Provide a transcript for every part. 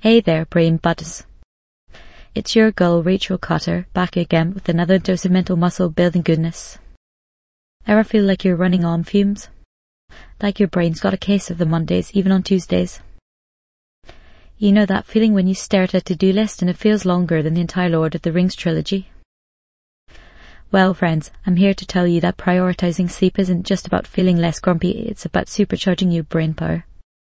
Hey there, brain buds. It's your girl Rachel Cotter, back again with another dose of mental muscle building goodness. Ever feel like you're running on fumes? Like your brain's got a case of the Mondays, even on Tuesdays? You know that feeling when you stare at a to-do list and it feels longer than the entire Lord of the Rings trilogy? Well, friends, I'm here to tell you that prioritizing sleep isn't just about feeling less grumpy, it's about supercharging your brain power.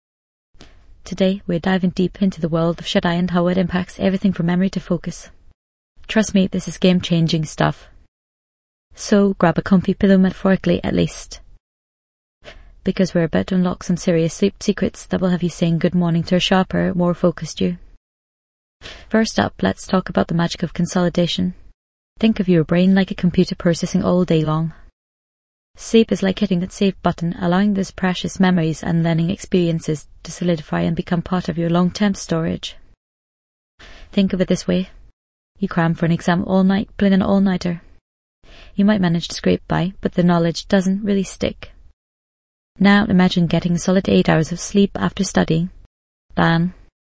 Today, we're diving deep into the world of shut-eye and how it impacts everything from memory to focus. Trust me, this is game-changing stuff. So, grab a comfy pillow, metaphorically at least. Because we're about to unlock some serious sleep secrets that will have you saying good morning to a sharper, more focused you. First up, let's talk about the magic of consolidation. Think of your brain like a computer processing all day long. Sleep is like hitting that save button, allowing those precious memories and learning experiences to solidify and become part of your long-term storage. Think of it this way. You cram for an exam all night, pulling an all-nighter. You might manage to scrape by, but the knowledge doesn't really stick. Now imagine getting a solid 8 hours of sleep after studying. Bam.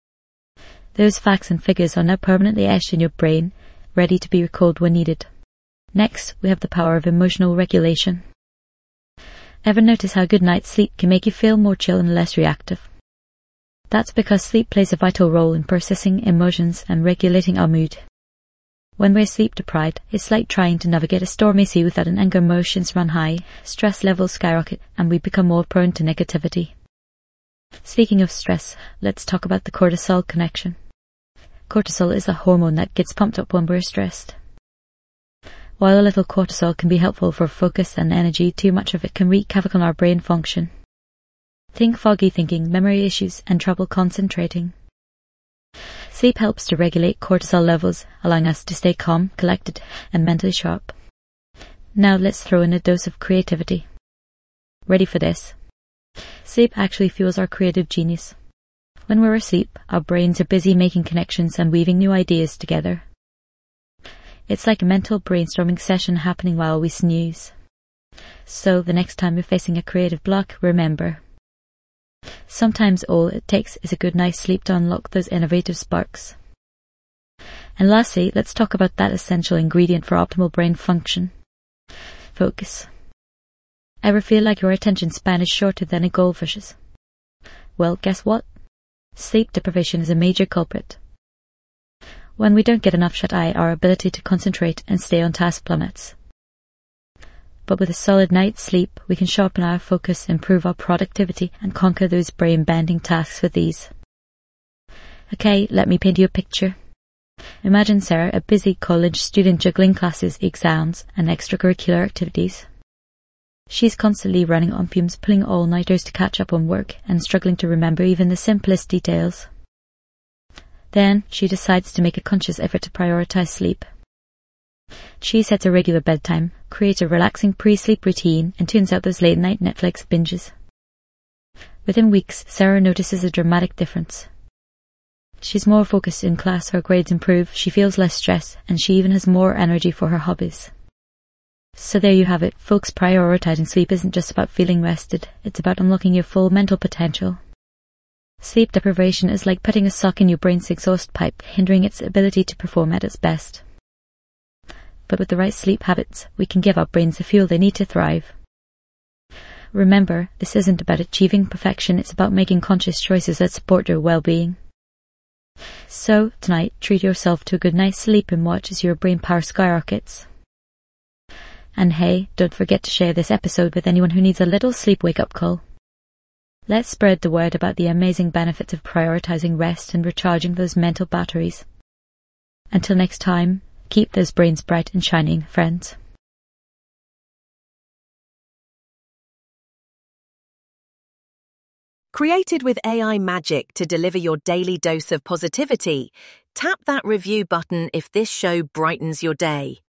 Those facts and figures are now permanently etched in your brain, ready to be recalled when needed. Next, we have the power of emotional regulation. Ever notice how a good night's sleep can make you feel more chill and less reactive? That's because sleep plays a vital role in processing emotions and regulating our mood. When we're sleep deprived, it's like trying to navigate a stormy sea without an anger emotions run high, stress levels skyrocket, and we become more prone to negativity. Speaking of stress, let's talk about the cortisol connection. Cortisol is a hormone that gets pumped up when we're stressed. While a little cortisol can be helpful for focus and energy, too much of it can wreak havoc on our brain function. Think foggy thinking, memory issues, and trouble concentrating. Sleep helps to regulate cortisol levels, allowing us to stay calm, collected, and mentally sharp. Now let's throw in a dose of creativity. Ready for this? Sleep actually fuels our creative genius. When we're asleep, our brains are busy making connections and weaving new ideas together. It's like a mental brainstorming session happening while we snooze. So the next time you're facing a creative block, remember, sometimes all it takes is a good night's sleep to unlock those innovative sparks. And lastly, let's talk about that essential ingredient for optimal brain function. Focus. Ever feel like your attention span is shorter than a goldfish's? Well, guess what? Sleep deprivation is a major culprit. When we don't get enough shut-eye, our ability to concentrate and stay on task plummets. But with a solid night's sleep, we can sharpen our focus, improve our productivity, and conquer those brain-bending tasks with ease. Okay, let me paint you a picture. Imagine Sarah, a busy college student juggling classes, exams, and extracurricular activities. She's constantly running on fumes, pulling all-nighters to catch up on work, and struggling to remember even the simplest details. Then, she decides to make a conscious effort to prioritize sleep. She sets a regular bedtime, creates a relaxing pre-sleep routine, and tunes out those late-night Netflix binges. Within weeks, Sarah notices a dramatic difference. She's more focused in class, her grades improve, she feels less stress, and she even has more energy for her hobbies. So there you have it, folks. Prioritizing sleep isn't just about feeling rested, it's about unlocking your full mental potential. Sleep deprivation is like putting a sock in your brain's exhaust pipe, hindering its ability to perform at its best. But with the right sleep habits, we can give our brains the fuel they need to thrive. Remember, this isn't about achieving perfection, it's about making conscious choices that support your well-being. So, tonight, treat yourself to a good night's sleep and watch as your brain power skyrockets. And hey, don't forget to share this episode with anyone who needs a little sleep wake-up call. Let's spread the word about the amazing benefits of prioritizing rest and recharging those mental batteries. Until next time, keep those brains bright and shining, friends. Created with AI magic to deliver your daily dose of positivity, tap that review button if this show brightens your day.